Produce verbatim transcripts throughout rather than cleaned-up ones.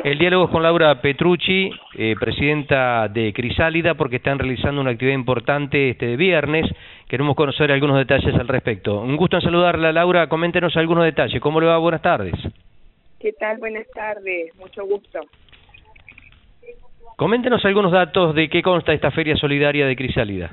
El diálogo es con Laura Petrucci, eh, presidenta de Crisálida, porque están realizando una actividad importante este viernes. Queremos conocer algunos detalles al respecto. Un gusto en saludarla, Laura. Coméntenos algunos detalles. ¿Cómo le va? Buenas tardes. ¿Qué tal? Buenas tardes. Mucho gusto. Coméntenos algunos datos de qué consta esta Feria Solidaria de Crisálida.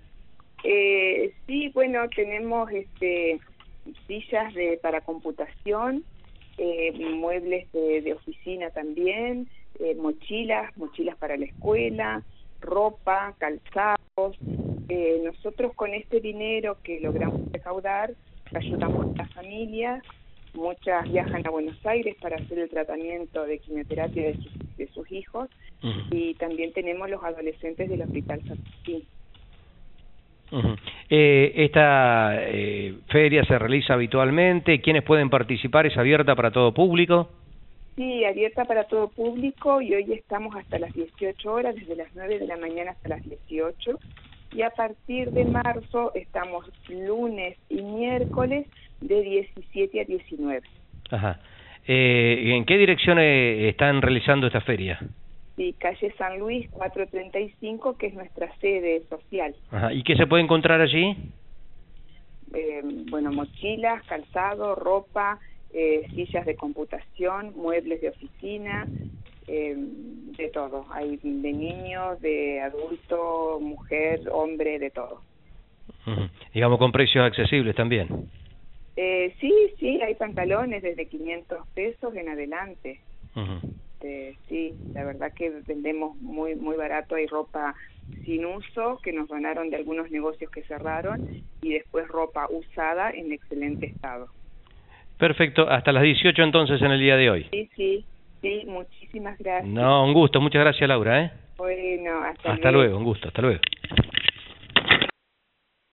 Eh, sí, bueno, tenemos este sillas de para computación, eh, muebles de, de oficina también, eh, mochilas, mochilas para la escuela, ropa, calzados. Eh, nosotros con este dinero que logramos recaudar ayudamos a las familias. Muchas viajan a Buenos Aires para hacer el tratamiento de quimioterapia de sus, de sus hijos. Uh-huh. Y también tenemos los adolescentes del Hospital San Martín. Uh-huh. eh, ¿Esta eh, feria se realiza habitualmente? ¿Quiénes pueden participar? ¿Es abierta para todo público? Sí, abierta para todo público, y hoy estamos hasta las dieciocho horas, desde las nueve de la mañana hasta las dieciocho. Y a partir de marzo estamos lunes y miércoles de diecisiete a diecinueve. Ajá. Eh, ¿En qué dirección eh, están realizando esta feria? Sí, calle San Luis cuatrocientos treinta y cinco, que es nuestra sede social. Ajá. ¿Y qué se puede encontrar allí? Eh, bueno, mochilas, calzado, ropa, eh, sillas de computación, muebles de oficina, eh, de todo. Hay de niños, de adulto, mujer, hombre, de todo. Uh-huh. Digamos con precios accesibles también. Eh, sí, sí, hay pantalones desde quinientos pesos en adelante. Uh-huh. Eh, sí, la verdad que vendemos muy muy barato. Hay ropa sin uso que nos donaron de algunos negocios que cerraron, y después ropa usada en excelente estado. Perfecto, hasta las dieciocho entonces en el día de hoy. Sí, sí, sí, muchísimas gracias. No, un gusto, muchas gracias, Laura, ¿eh? Bueno, hasta, hasta luego. luego, un gusto, hasta luego.